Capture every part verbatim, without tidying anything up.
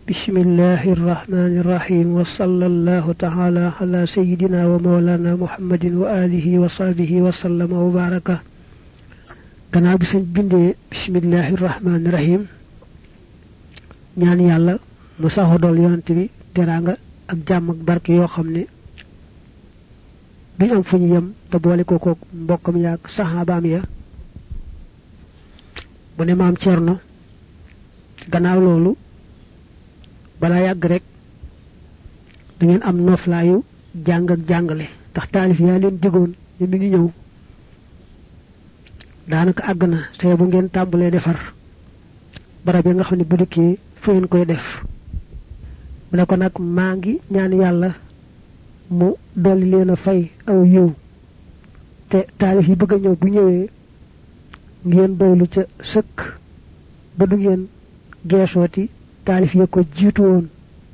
بسم الله الرحمن الرحيم وصلى الله تعالى على سيدنا ومولانا محمد وآله وصحبه وسلم وبارك. كنا بسم بسم الله الرحمن الرحيم ñaan yalla mu saxo dol yonent bi teranga ak jamm ak barke yo xamne duñ am fuñu yam te boole ko ko mbokam yaak sahabaam ya bu ne maam Cerno gannaaw loolu bala yàgg rek da ngeen am noflaayu jàng ak jàngale tax taalif yaa leen digoon ñu mi ngi ñëw daanaka àgg na te bu ngeen tàmbalee defar barab yi nga xam ne bu dikkee fu ngeen koy def mu ne ko nag maa ngi ñaan yàlla mu dolli leen a fay aw yiw te taalif yi bëgg a ñëw bu ñëwee ngeen doylu ca sëkk ba du ngeen geesooti taalif ya ko jiitu woon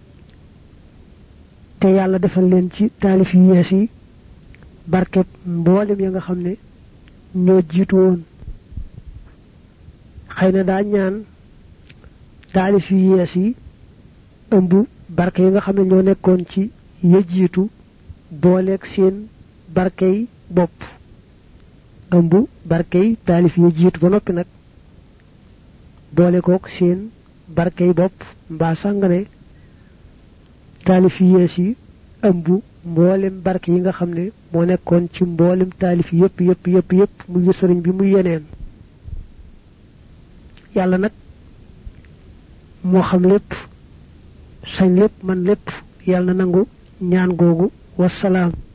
te yàlla defal leen ci taalif yu yees yi barkeb mboolem ya nga xam ne ñoo jiitu woon xëy na daa ñaan taalif yu yees yi ëmb barke yi nga xam ne ñoo nekkoon ci ya jiitu booleeg seen barkey bopp ëmb barkey taalif ya jiitu ba noppi nag boole kook seen barkey bopp mbaa sàngane taalif yi yees yi ëmb mboolem barke yi nga xam ne moo nekkoon ci mboolem taalif yépp yépp yépp yépp muy sëriñ bi muy yeneen yàlla nag moo xam lépp sañ lépp man lépp yàlla nangu ñaan googu wasalaam